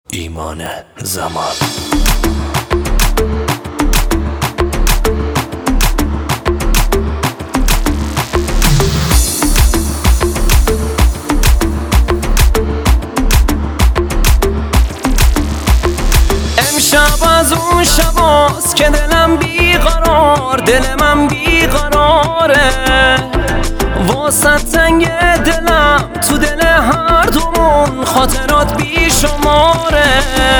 ایمان زمان. امشب از اون شباست که دلم بیقرار، دل من بیقراره، واسه تنگ دلم تو دل هر دومون خاطرات بیشماره.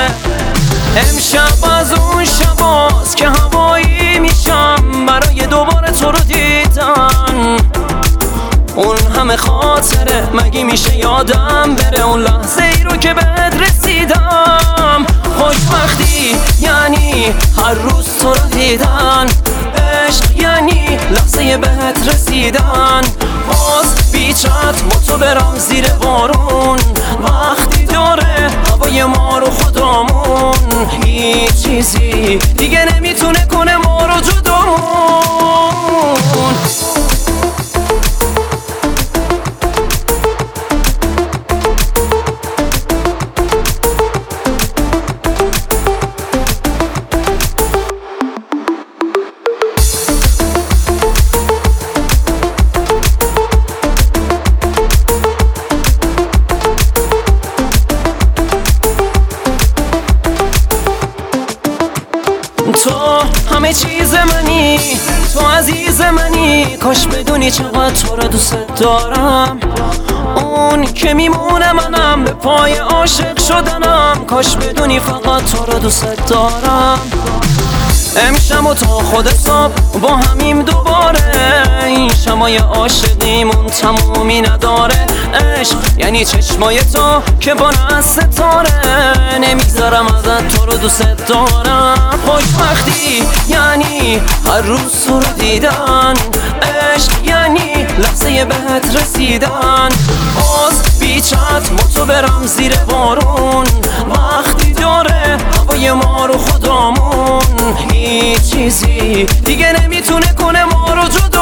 امشب از اون شباست که هوایی میشم برای دوباره تو رو دیدن. اون همه خاطره مگه میشه یادم بره، اون لحظه ای رو که بهت رسیدم. خوشبختی یعنی هر روز تو رو دیدن، عشق یعنی لحظه بهت رسیدن. باز بیچت با تو برم زیر بارون، وقتی داره هوای ما رو خدامون، هیچ چیزی دیگه نمیتونه کنه ما رو جدامون. تو همه چیز منی، تو عزیز منی، کاش بدونی چقدر تو رو دوست دارم. اون که میمونه منم به پای عاشق شدنم، کاش بدونی فقط تو رو دوست دارم. امشب و تا خود صبح با همیم دوباره، این شمای عاشقیمون تمومی نداره. عشق یعنی چشمای تو که با از ستاره، نمیذارم ازت تو رو دوست دارم. خوشبختی یعنی هر روز تو رو دیدن، عشق یعنی لحظه بهت رسیدن. باز بیچت با تو برم زیر بارون، وقتی داره هوای ما رو خدامون، هیچ چیزی دیگه نمیتونه کنه ما رو جدا.